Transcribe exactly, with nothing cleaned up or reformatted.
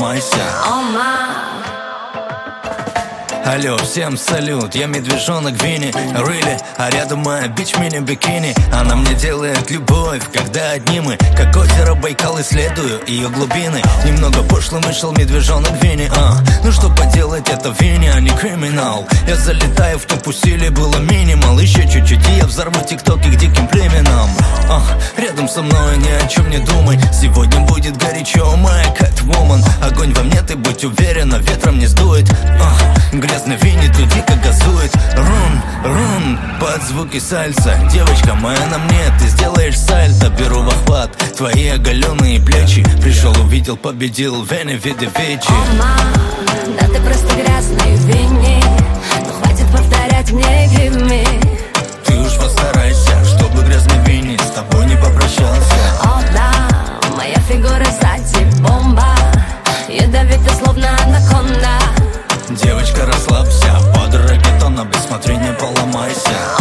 поломайся. Алло, всем салют, я медвежонок Винни, really, а рядом моя бич в мини-бикини. Она мне делает любовь, когда одни мы, как озеро Байкал, исследую ее глубины. Немного пошлым вышел медвежонок Винни, а ну что поделать, это Винни, а не криминал. Я залетаю в топ, усилий было минимал. Еще чуть-чуть, и я взорву тиктоки к диким племенам. а, Рядом со мной ни о чем не думай. Сегодня будет горячо, моя Catwoman. Огонь во мне, ты будь уверена, ветром не сдует. а, Грязный Винни тут дико газует. Рун, рун, под звуки сальса. Девочка моя на мне, ты сделаешь сальто. Беру в охват твои оголенные плечи. Пришел, увидел, победил, Винни в виде Вичи. О, мам, да ты просто грязный Винни. Ну хватит повторять мне give me. Ты уж постарайся, чтобы грязный Винни с тобой не попрощался. О, да, моя фигура сзади бомба. Ядовита, словно анаконда. Девочка, расслабься, под реггетона без смотрения поломайся.